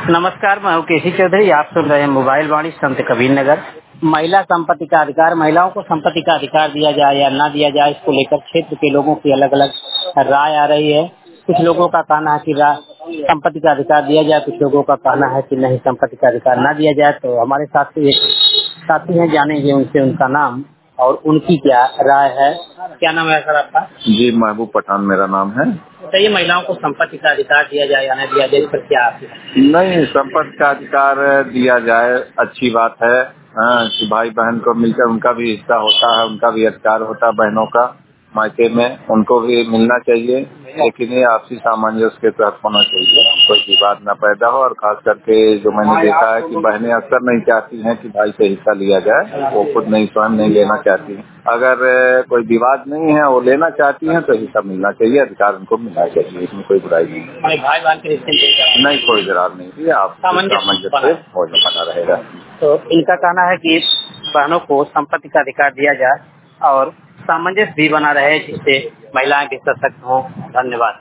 नमस्कार, मैं हूँ केसी चौधरी। आप सुन रहे हैं मोबाइल वाणी संत कबीर नगर। महिला संपत्ति का अधिकार, महिलाओं को संपत्ति का अधिकार दिया जाए या ना दिया जाए, इसको लेकर क्षेत्र के लोगों की अलग अलग राय आ रही है। कुछ लोगों का कहना है कि संपत्ति का अधिकार दिया जाए, कुछ लोगों का कहना है कि नहीं, संपत्ति का अधिकार ना दिया जाए। तो हमारे साथी हैं, जानेंगे उनसे उनका नाम और उनकी क्या राय है। क्या नाम है सर आपका? जी, महबूब पठान मेरा नाम है। बताइए, महिलाओं को संपत्ति का अधिकार दिया जाए या नहीं दिया जाए, इस पर क्या आप? नहीं, संपत्ति का अधिकार दिया जाए, अच्छी बात है। हाँ, कि भाई बहन को मिलकर उनका भी हिस्सा होता है, उनका भी अधिकार होता है, बहनों का मायके में उनको भी मिलना चाहिए। लेकिन ये आपसी सामंजस्य के तहत होना चाहिए, कोई विवाद न पैदा हो। और खास करके जो मैंने देखा है कि बहनें अक्सर नहीं चाहती हैं कि भाई से हिस्सा लिया जाए, वो खुद नहीं, स्वयं नहीं लेना चाहती हैं। अगर कोई विवाद नहीं है, वो लेना चाहती हैं तो हिस्सा मिलना चाहिए, अधिकार उनको मिलना चाहिए, इसमें कोई बुराई नहीं है। भाई बहन के रिश्ते नहीं, कोई दरार नहीं है, आप सामंजस्य बना रहेगा। तो इनका कहना है कि बहनों को संपत्ति का अधिकार दिया जाए और सामंजस्य भी बना रहे, जिससे महिलाएं भी सशक्त हों। धन्यवाद।